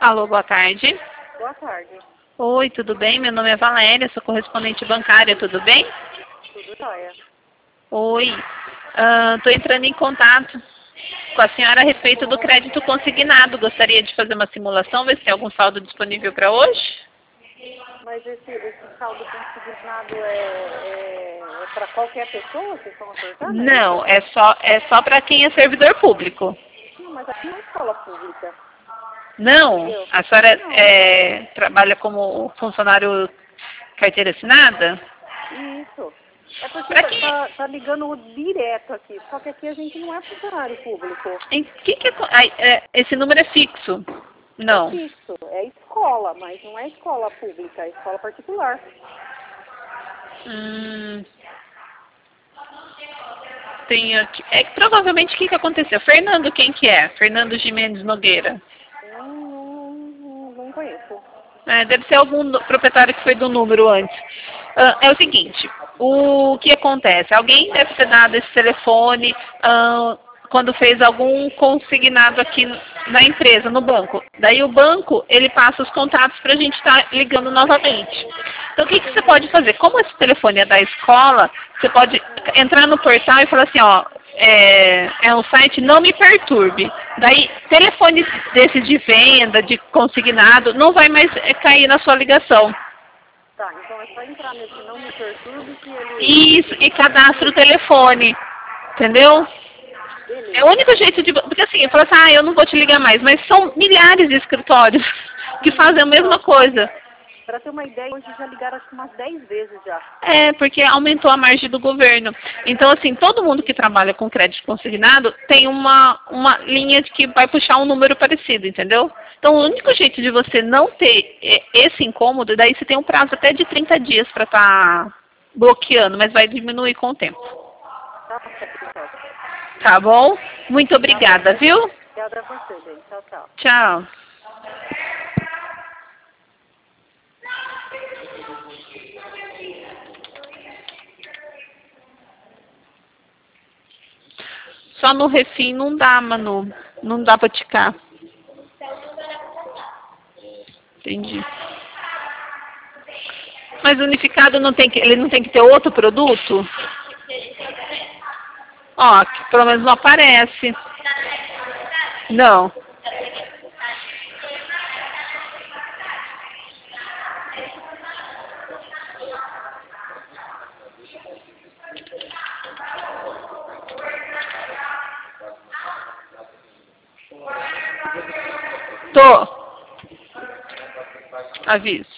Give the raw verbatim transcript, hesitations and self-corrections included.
Alô, boa tarde. Boa tarde. Oi, tudo bem? Meu nome é Valéria, sou correspondente bancária, tudo bem? Tudo jóia. Oi, estou entrando em contato com a senhora a respeito do crédito consignado. Gostaria de fazer uma simulação, ver se tem algum saldo disponível para hoje? Mas esse, esse saldo consignado é, é, é para qualquer pessoa? Vocês estão ofertando? Não, é só, é só para quem é servidor público. Não, mas aqui não é escola pública. Não? Entendeu? A senhora Não. é, trabalha como funcionário carteira assinada? Isso. É porque Pra tá, quem? tá, tá ligando direto aqui. Só que aqui a gente não é funcionário público. Em que que é, co- ai, é, esse número é fixo? É Não. fixo. É escola, mas não é escola pública. É escola particular. Hum, tem aqui. É que provavelmente o que, que aconteceu? Fernando, quem que é? Fernando Gimenez Nogueira. Hum, não, não, não conheço. É, deve ser algum do- proprietário que foi do número antes. Ah, é o seguinte, o que acontece? Alguém deve ter dado esse telefone ah, quando fez algum consignado aqui na empresa, no banco. Daí o banco, ele passa os contatos para a gente estar ligando novamente. Então o que, que você pode fazer? Como esse telefone é da escola, você pode entrar no portal e falar assim, ó, é, é um site Não Me Perturbe. Daí, telefone desses de venda, de consignado, não vai mais é, cair na sua ligação. Tá, então é só entrar nesse Não Me Perturbe que ele... Isso, e cadastra o telefone. Entendeu? É o Beleza. único jeito de... Porque assim, fala assim, ah, eu não vou te ligar mais. Mas são milhares de escritórios que fazem a mesma coisa. Para ter uma ideia, hoje já ligaram acho que umas dez vezes já. É, porque aumentou a margem do governo. Então, assim, todo mundo que trabalha com crédito consignado tem uma, uma linha de que vai puxar um número parecido, entendeu? Então, o único jeito de você não ter é, esse incômodo, daí você tem um prazo até de trinta dias para estar bloqueando, mas vai diminuir com o tempo. Tá, tá, Tá bom? Muito obrigada, viu? obrigada a você, bem. Tchau, tchau. Tchau. Só no refim não dá, Manu. Não dá pra ticar. Entendi. Mas unificado não tem que, ele não tem que ter outro produto? Ó, aqui pelo menos não aparece. Não. Tô. Aviso.